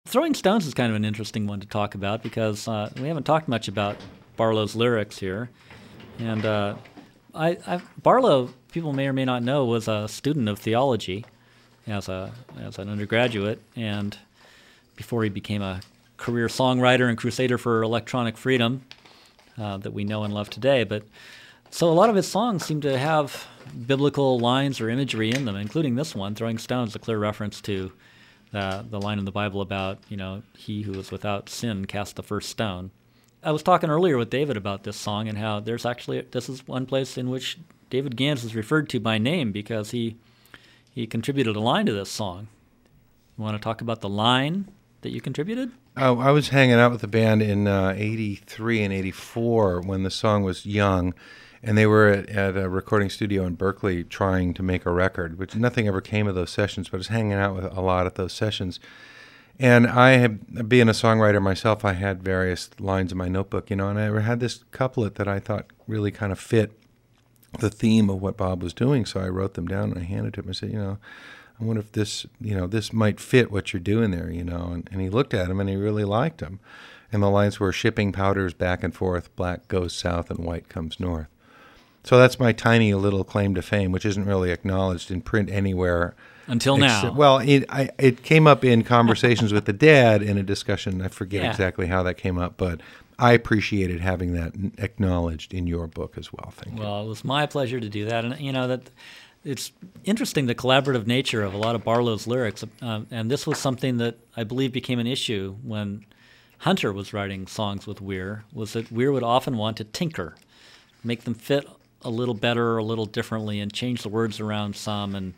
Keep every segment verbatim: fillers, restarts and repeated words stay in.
Throwing Stones is kind of an interesting one to talk about because uh, we haven't talked much about Barlow's lyrics here. And uh, I, I, Barlow, people may or may not know, was a student of theology as a as an undergraduate, and before he became a career songwriter and crusader for electronic freedom uh, that we know and love today. But so a lot of his songs seem to have biblical lines or imagery in them, including this one, Throwing Stones, a clear reference to Uh, the line in the Bible about, you know, he who is without sin cast the first stone. I was talking earlier with David about this song and how there's actually, this is one place in which David Gans is referred to by name because he he contributed a line to this song. You want to talk about the line that you contributed? Oh, I was hanging out with the band in uh, eighty-three and eighty-four when the song was young, and they were at, at a recording studio in Berkeley trying to make a record, which nothing ever came of those sessions, but I was hanging out with a lot at those sessions. And I, had, being a songwriter myself, I had various lines in my notebook, you know, and I had this couplet that I thought really kind of fit the theme of what Bob was doing, so I wrote them down and I handed it to him. I said, you know, I wonder if this, you know, this might fit what you're doing there, you know, and, and he looked at them and he really liked them. And the lines were, shipping powders back and forth, black goes south and white comes north. So that's my tiny little claim to fame, which isn't really acknowledged in print anywhere. Until except, now. Well, it, I, it came up in conversations with the dad in a discussion. I forget Yeah. exactly how that came up, but I appreciated having that acknowledged in your book as well. Thank you. Well, it was my pleasure to do that. And, you know, that it's interesting, the collaborative nature of a lot of Barlow's lyrics. Um, and this was something that I believe became an issue when Hunter was writing songs with Weir, was that Weir would often want to tinker, make them fit a little better, a little differently, and change the words around some and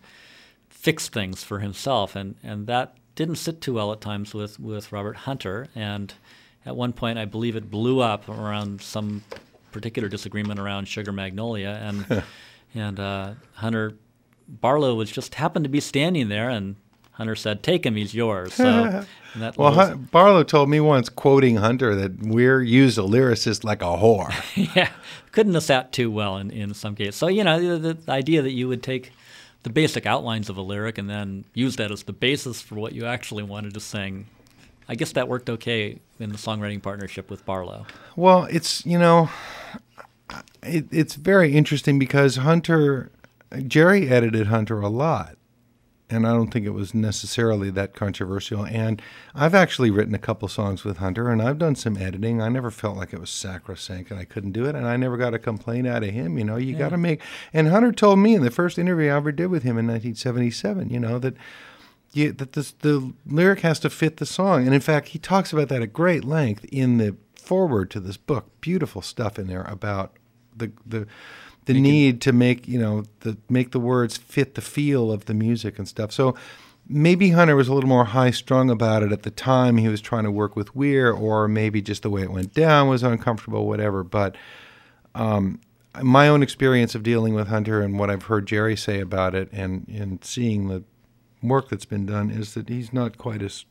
fix things for himself. And, and that didn't sit too well at times with, with Robert Hunter. And at one point, I believe it blew up around some particular disagreement around Sugar Magnolia. And and uh, Hunter, Barlow was just happened to be standing there, and Hunter said, "Take him, he's yours." So, and that well, was, Hun- Barlow told me once, quoting Hunter, that Weir used a lyricist like a whore. yeah, couldn't have sat too well in, in some cases. So, you know, the, the idea that you would take the basic outlines of a lyric and then use that as the basis for what you actually wanted to sing, I guess that worked okay in the songwriting partnership with Barlow. Well, it's, you know, it, it's very interesting because Hunter, Jerry edited Hunter a lot. And I don't think it was necessarily that controversial. And I've actually written a couple songs with Hunter, and I've done some editing. I never felt like it was sacrosanct and I couldn't do it, and I never got a complaint out of him. You know, you Yeah. got to make. And Hunter told me in the first interview I ever did with him in nineteen seventy-seven, you know, that you, that this, the lyric has to fit the song. And in fact, he talks about that at great length in the foreword to this book. Beautiful stuff in there about the the. The You need can, to make, you know, the make the words fit the feel of the music and stuff. So maybe Hunter was a little more high-strung about it at the time. He was trying to work with Weir, or maybe just the way it went down was uncomfortable, whatever. But um, my own experience of dealing with Hunter and what I've heard Jerry say about it and, and seeing the work that's been done is that he's not quite as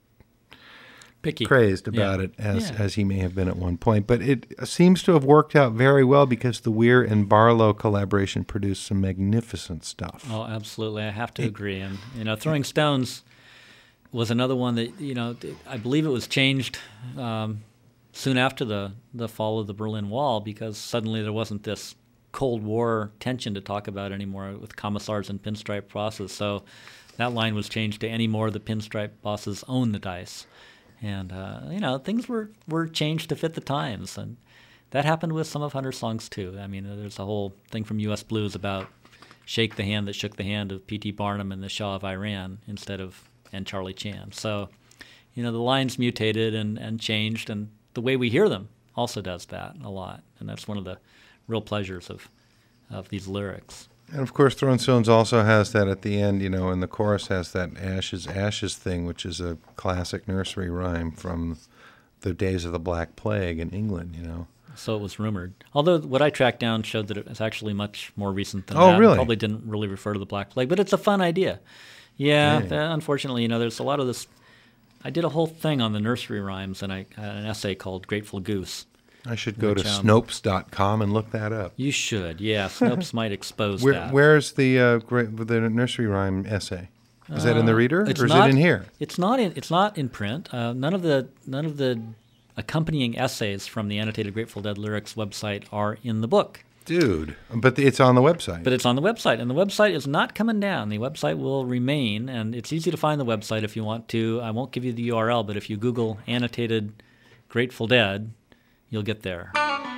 Picky. crazed about yeah. it as, yeah. as he may have been at one point. But it seems to have worked out very well because the Weir and Barlow collaboration produced some magnificent stuff. Oh, absolutely. I have to it, agree. And, you know, Throwing Stones was another one that, you know, I believe it was changed um, soon after the, the fall of the Berlin Wall because suddenly there wasn't this Cold War tension to talk about anymore with commissars and pinstripe bosses. So that line was changed to any more the pinstripe bosses own the dice. And, uh, you know, things were, were changed to fit the times. And that happened with some of Hunter's songs, too. I mean, there's a whole thing from U S Blues about shake the hand that shook the hand of P T Barnum and the Shah of Iran instead of and Charlie Chan. So, you know, the lines mutated and, and changed, and the way we hear them also does that a lot. And that's one of the real pleasures of, of these lyrics. And, of course, Throwing Stones also has that at the end, you know, and the chorus has that ashes, ashes thing, which is a classic nursery rhyme from the days of the Black Plague in England, you know. So it was rumored. Although what I tracked down showed that it was actually much more recent than oh, that. Oh, really? Probably didn't really refer to the Black Plague, but it's a fun idea. Yeah, yeah. Uh, unfortunately, you know, there's a lot of this. I did a whole thing on the nursery rhymes, and I had an essay called Grateful Goose. I should go which, to um, Snopes dot com and look that up. You should, yeah. Snopes might expose Where, that. Where's the uh, great, the nursery rhyme essay? Is that in the reader, It's or is not, it in here? It's not in. It's not in print. Uh, none of the none of the accompanying essays from the annotated Grateful Dead lyrics website are in the book. Dude, but it's on the website. But it's on the website, and the website is not coming down. The website will remain, and it's easy to find the website if you want to. I won't give you the U R L, but if you Google annotated Grateful Dead, you'll get there.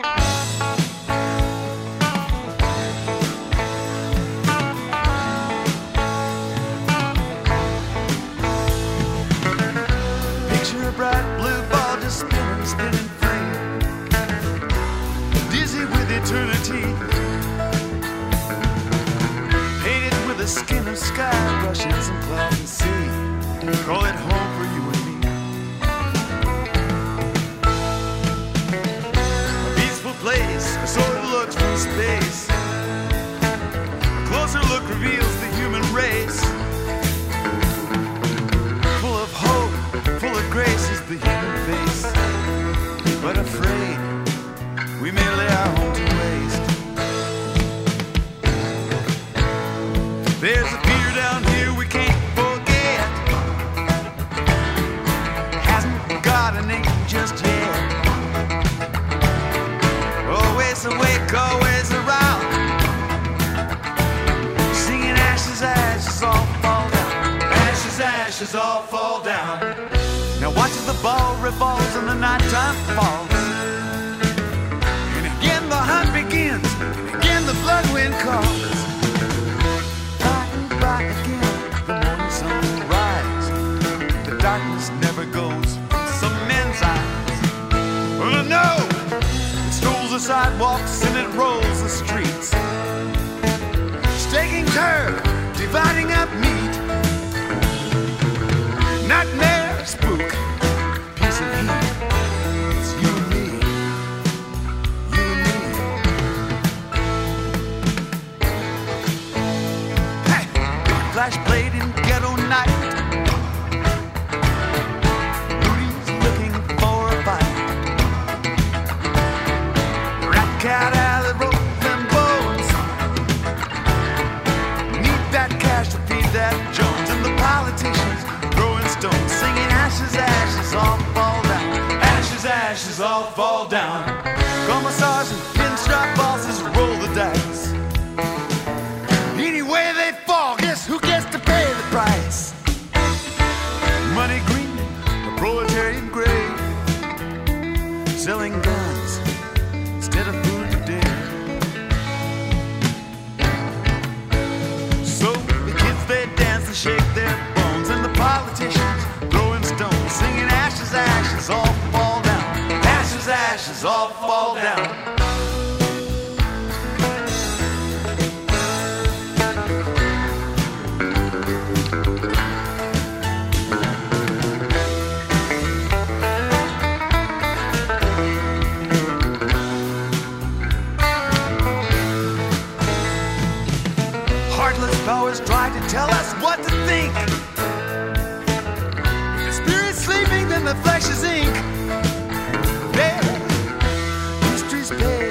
Picture a bright blue ball just spinning, spinning free, dizzy with eternity, painted with the skin of sky, brushes and clouds and sea. Call it home for you and me. A peaceful place, a sort of looks from space. A closer look reveals the human race. Full of hope, full of grace is the human face. But afraid, we may lay our home to waste. There's a fear down here we can't forget. Hasn't got a name just yet. Always awake, always around. Singing ashes, ashes all fall down. Ashes, ashes all fall down. Now watch as the ball revolves and the nighttime falls. And again the hunt begins. And again the blood wind calls. By and by again the morning sun will rise. The darkness never goes from some men's eyes. Well, I know it strolls the sidewalks and it rolls the streets, staking turf, dividing up meat. Nightmare, spook, piece of heat. It's you and me, you and me. Hey, flash blade in ghetto night. Rudy's looking for a fight. Rat cat alley rolling bones. Need that cash to feed that Jones and the politicians. Stones, singing ashes, ashes all fall down. Ashes, ashes all fall down. Commissars and pinstripe bosses roll the dice. Anyway they fall, guess who gets to pay the price? Money green, the proletarian gray, selling guns instead of food today. So the kids they dance and shake their bones, and the politicians throwing stones, singing ashes, ashes all fall down. Ashes, ashes all fall down. Heartless powers try to tell us what to think. The spirit's sleeping, then the flesh is ink. There, history's pale.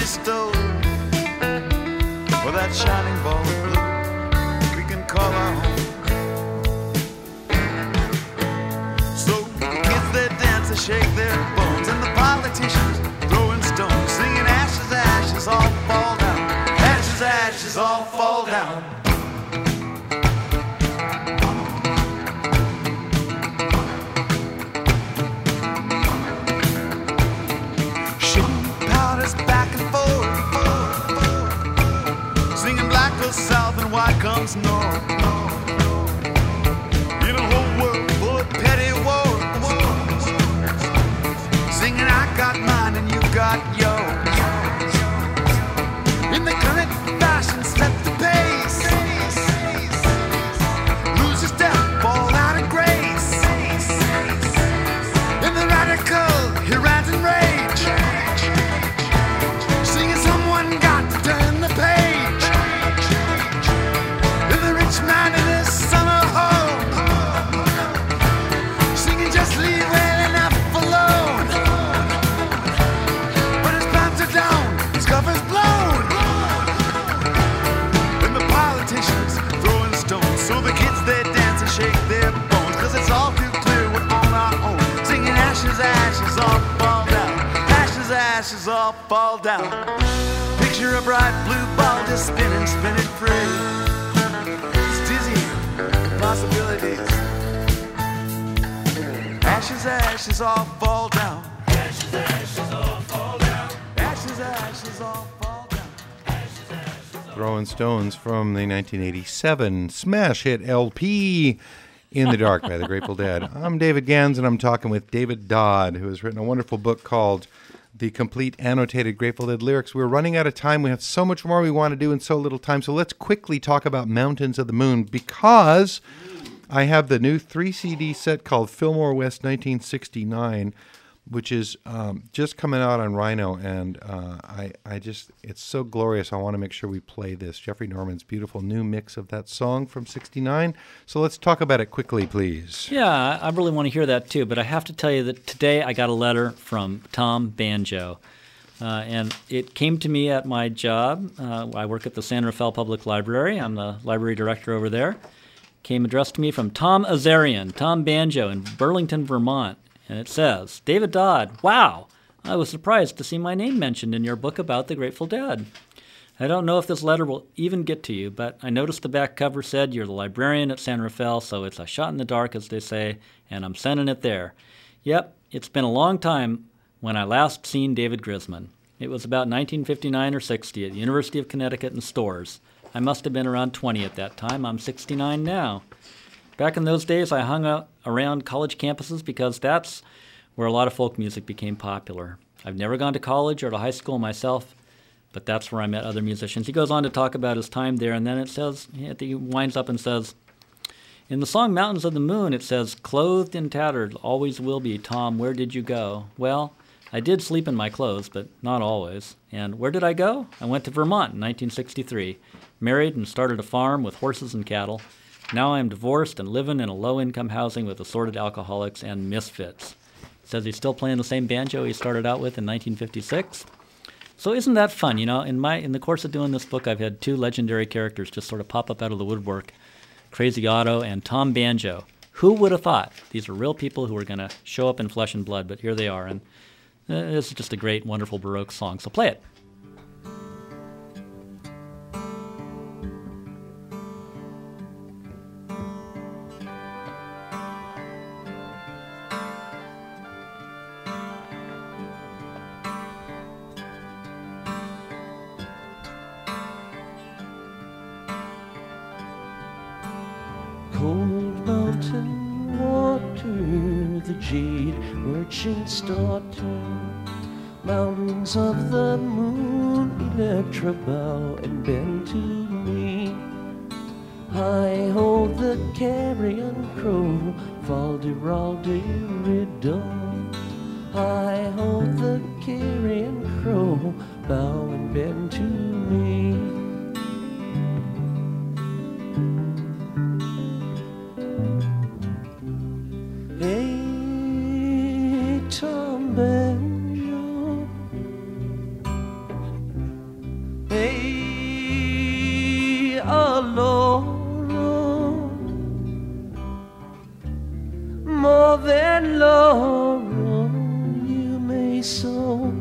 chimney stove, or that shining ball of blue we can call our home. So the kids they dance, they shake their bones, and the politicians throwing stones, singing ashes, ashes, all fall down. Ashes, ashes, all fall down. South and white comes north. In a whole world full of petty war, singing I got mine and you got yours. In the current fashion, set the pace. Lose your step, fall out of grace. In the radical, he rants and rage, singing someone got to turn the page. Man in his summer home, singing just leave well enough alone. But his pants are down, his cover's blown, and the politicians throwing stones. So the kids they dance and shake their bones, cause it's all too clear we're on our own. Singing ashes, ashes, all fall down. Ashes, ashes, all fall down. Picture a bright blue ball just spinning, spinning free. Possibilities. Ashes, ashes, all fall down. Ashes, ashes, all fall down. Ashes, ashes, all fall down. Ashes, ashes, all Throwing Stones from the nineteen eighty-seven smash hit L P In the Dark by the Grateful Dead. I'm David Gans, and I'm talking with David Dodd, who has written a wonderful book called The Complete Annotated Grateful Dead Lyrics. We're running out of time. We have so much more we want to do in so little time. So let's quickly talk about Mountains of the Moon, because I have the new three C D set called Fillmore West nineteen sixty-nine, which is um, just coming out on Rhino, and uh, I, I just, it's so glorious. I want to make sure we play this. Jeffrey Norman's beautiful new mix of that song from sixty-nine. So let's talk about it quickly, please. Yeah, I really want to hear that too, but I have to tell you that today I got a letter from Tom Banjo. Uh, and it came to me at my job. Uh, I work at the San Rafael Public Library. I'm the library director over there. Came addressed to me from Tom Azarian, Tom Banjo in Burlington, Vermont. And it says, David Dodd, wow, I was surprised to see my name mentioned in your book about the Grateful Dead. I don't know if this letter will even get to you, but I noticed the back cover said you're the librarian at San Rafael, so it's a shot in the dark, as they say, and I'm sending it there. Yep, it's been a long time when I last seen David Grisman. It was about nineteen fifty-nine or sixty at the University of Connecticut in Storrs. I must have been around twenty at that time. I'm sixty-nine now. Back in those days, I hung out around college campuses because that's where a lot of folk music became popular. I've never gone to college or to high school myself, but that's where I met other musicians. He goes on to talk about his time there, and then it says, he winds up and says, in the song Mountains of the Moon, it says, clothed and tattered, always will be, Tom, where did you go? Well, I did sleep in my clothes, but not always. And where did I go? I went to Vermont in nineteen sixty-three. Married and started a farm with horses and cattle. Now I am divorced and living in a low-income housing with assorted alcoholics and misfits. Says he's still playing the same banjo he started out with in nineteen fifty-six. So isn't that fun? You know, in my in the course of doing this book, I've had two legendary characters just sort of pop up out of the woodwork, Crazy Otto and Tom Banjo. Who would have thought? These are real people who are going to show up in flesh and blood, but here they are. And uh, this is just a great, wonderful Baroque song. So play it. Cold mountain water, the jade merchant's daughter, mountains of the moon, Electra bow and bend to me. I hold the carrion crow, Falderalderidon. I hold the carrion crow, bow and bend to me. Hey, Tom Banjo, laurel, more than laurel you may sow,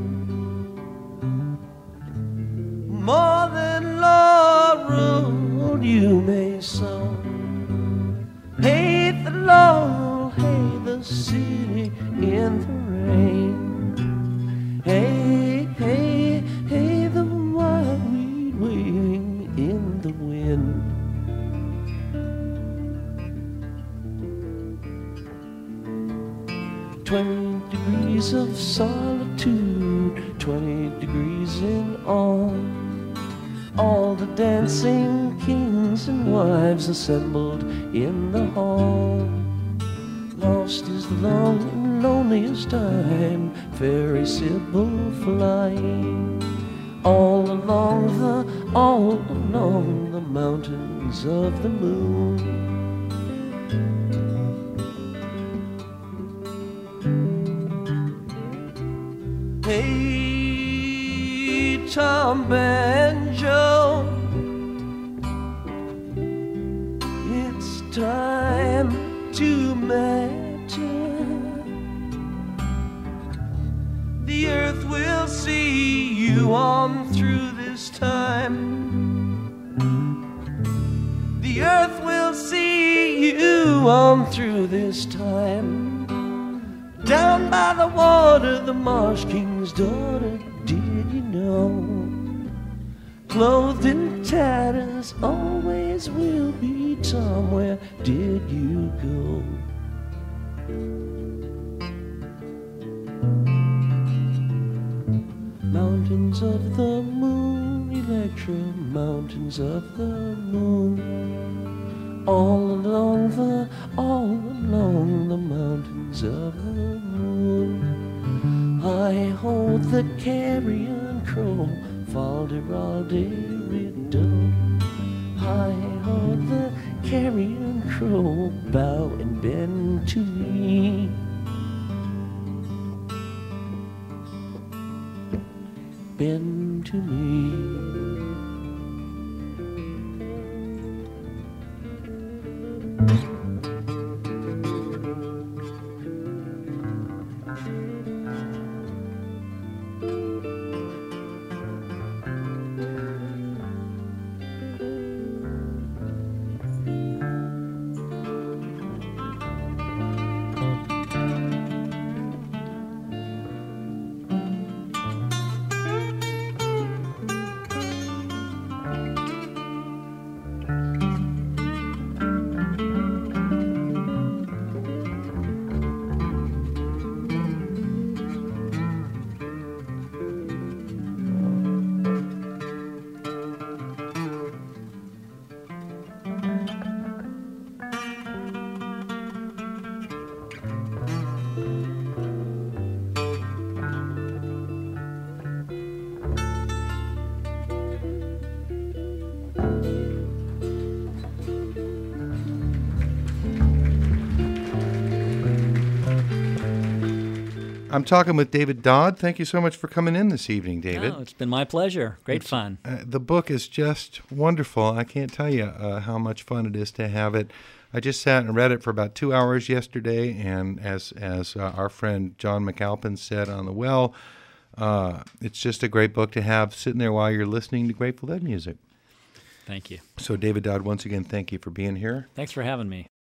more than laurel you may sow. Hey the laurel, hey the city in the rain. Hey, hey, hey the wildweed waving in the wind. Twenty degrees of solitude, twenty degrees in all. All the dancing kings and wives assembled in the hall. Lost is the long and loneliest time, fairy Sybil flying all along the, all along the mountains of the moon. Hey, Tom Banjo, it's time to matter. The earth will see you on through this time. The earth will see you on through this time. Down by the water, the Marsh King's daughter, did you know? Clothed in tatters, always will be Tom, where did you go? Mountains of the moon, Electra, mountains of the moon. All along the, all along the mountains of the moon. I hold the carrion crow, fal-de-ral-de-riddle. I hold the carrion crow, bow and bend to me. Bend to me. I'm talking with David Dodd. Thank you so much for coming in this evening, David. No, it's been my pleasure. Great it's, fun. Uh, the book is just wonderful. I can't tell you uh, how much fun it is to have it. I just sat and read it for about two hours yesterday, and as as uh, our friend John McAlpin said on The Well, uh, it's just a great book to have sitting there while you're listening to Grateful Dead music. Thank you. So, David Dodd, once again, thank you for being here. Thanks for having me.